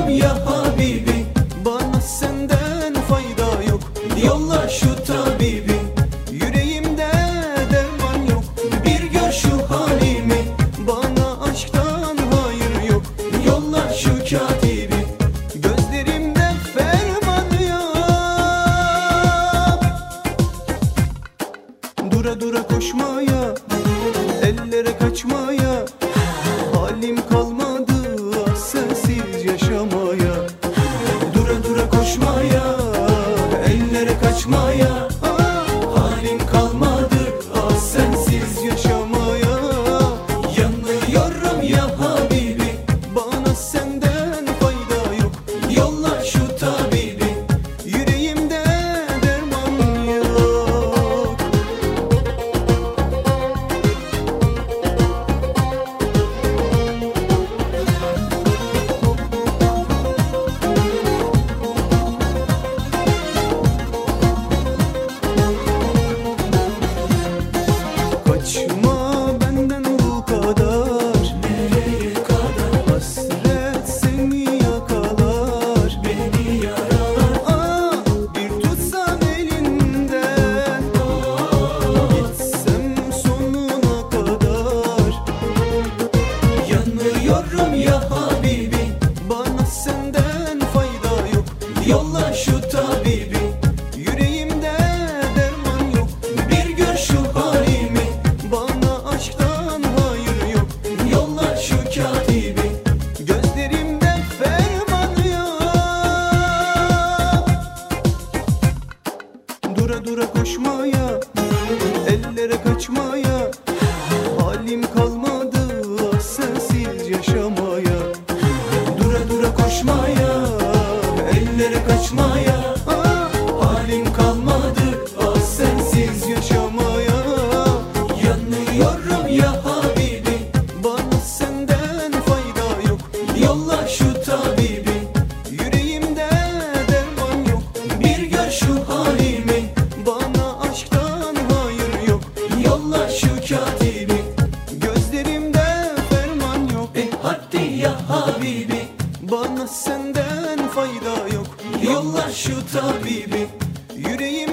ya Habibi, bana senden fayda yok. Yolla şu tabibi, yüreğimde derman yok. Bir gör şu halimi, bana aşktan hayır yok. Yolla şu katibi, gözlerimde ferman yok. Dura dura koşmaya, ellere kaçmaya, halim kalmadı ah sensiz yaşamaya. Dura dura koşmaya, ellere kaçmaya, halim kalmadı ah sensiz yaşamaya. Yanıyorum ya Habibi, bana senden fayda yok. Yolla şu tabibi, yüreğimde derman yok. Kaçma benden bu kadar, nereye kadar? Hasret seni yakalar, beni yaralar. Bir tutsam elinden, gitsem sonuna kadar. Yanıyorum ya Habibi, bana senden fayda yok. Yolla şu tabibi, yüreğimde derman yok. Bir gör şu halimi, bana aşktan hayır yok. Yolla şu katibi, gözlerimde ferman yok. Dura dura koşmaya, ellere kaçmaya, halim kalmadı ah sensiz yaşamaya. Dura dura koşmaya, ellere kaçmaya, halim kalmadı ah sensiz yaşamaya. Yanıyorum ya Habibi, bana senden fayda yok. Yolla şu tabibi, yüreğimde derman yok. Bir gör şu halimi, bana aşktan hayır yok. Yolla şu katibi, gözlerimde ferman yok. Hadi ya Habibi, bana senden fayda yok. Yolla şu tabibi, yüreğim